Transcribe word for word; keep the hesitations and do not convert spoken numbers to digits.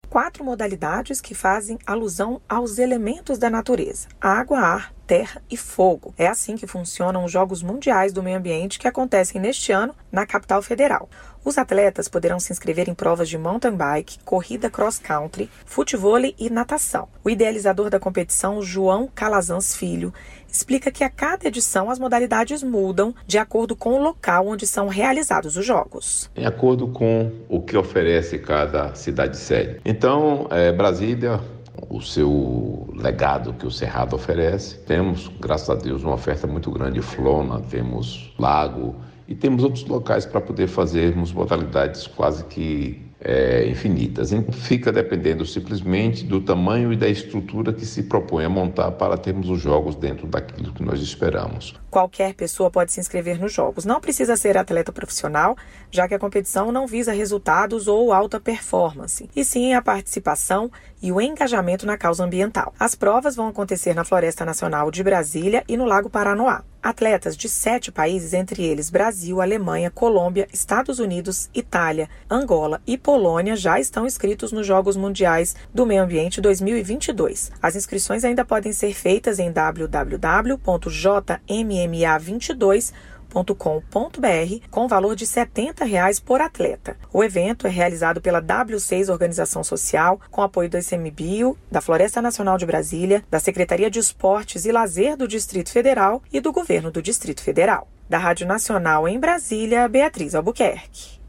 quatro modalidades que fazem alusão aos elementos da natureza: água, ar, terra e fogo. É assim que funcionam os Jogos Mundiais do Meio Ambiente que acontecem neste ano na capital federal. Os atletas poderão se inscrever em provas de mountain bike, corrida cross-country, futevôlei e natação. O idealizador da competição, João Calazans Filho, explica que a cada edição as modalidades mudam de acordo com o local onde são realizados os jogos. Em acordo com o que oferece cada cidade-sede. Então, é, Brasília, o seu legado que o Cerrado oferece. Temos, graças a Deus, uma oferta muito grande de Flona, temos Lago e temos outros locais para poder fazermos modalidades quase que é, infinitas. Então, fica dependendo simplesmente do tamanho e da estrutura que se propõe a montar para termos os jogos dentro daquilo que nós esperamos. Qualquer pessoa pode se inscrever nos jogos. Não precisa ser atleta profissional, já que a competição não visa resultados ou alta performance, e sim a participação e o engajamento na causa ambiental. As provas vão acontecer na Floresta Nacional de Brasília e no Lago Paranoá. Atletas de sete países, entre eles Brasil, Alemanha, Colômbia, Estados Unidos, Itália, Angola e Polônia, já estão inscritos nos Jogos Mundiais do Meio Ambiente dois mil e vinte e dois. As inscrições ainda podem ser feitas em w w w ponto j m m a vinte e dois ponto com ponto b r com valor de setenta reais por atleta. O evento é realizado pela W seis Organização Social, com apoio do ICMBio, da Floresta Nacional de Brasília, da Secretaria de Esportes e Lazer do Distrito Federal e do Governo do Distrito Federal. Da Rádio Nacional em Brasília, Beatriz Albuquerque.